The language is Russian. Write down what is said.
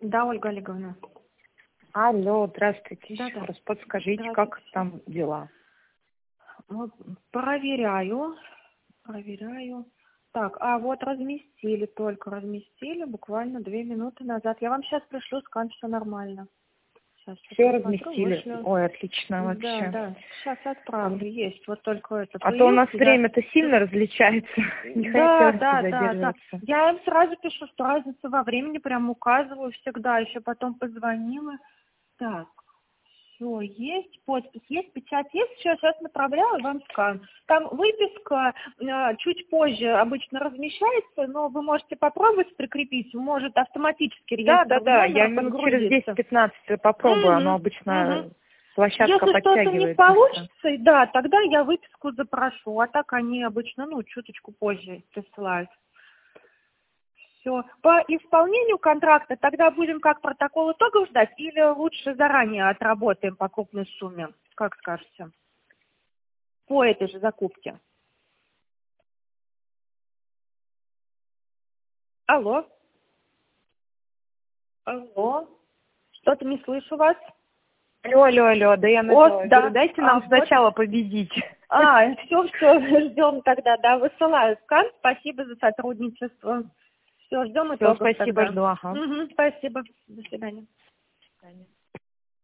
Да, Ольга Олеговна. Алло, здравствуйте. Да, Еще да. раз подскажите, Здравствуйте. как там дела? Вот, проверяю. Так, вот разместили буквально 2 минуты назад. Я вам сейчас пришлю скан, все нормально. Сейчас Все посмотрю, разместили? вышлю. Ой, отлично Да, вообще. да, сейчас отправлю, есть. Вот только этот А то у нас появился, время-то сильно различается. Не Да, хотелось бы да, да, да. задержаться. Я им сразу пишу, что разница во времени, прям указываю всегда, еще потом позвонила. Так, все есть, подпись есть, печать есть, сейчас направляю вам скан. Там выписка чуть позже обычно размещается, но вы можете попробовать прикрепить, может автоматически Да, реестр да, в да, я номер минут через подгрузится. 10-15 попробую, оно Мгм, обычно мгм. площадка Если что-то не подтягивает быстро. получится, да, тогда я выписку запрошу, а так они обычно, чуточку позже присылают. Все. По исполнению контракта тогда будем как протокол итогов ждать или лучше заранее отработаем по крупной сумме? Как скажете? По этой же закупке. Алло? Алло? Что-то не слышу вас. Алло, да я начала. Говорю, Да. дайте нам Вот. сначала победить. Все, ждем тогда, да, высылаю скан. Спасибо за сотрудничество. Все, ждем Все, итогов спасибо, тогда. жду, ага. Спасибо. До свидания. До свидания.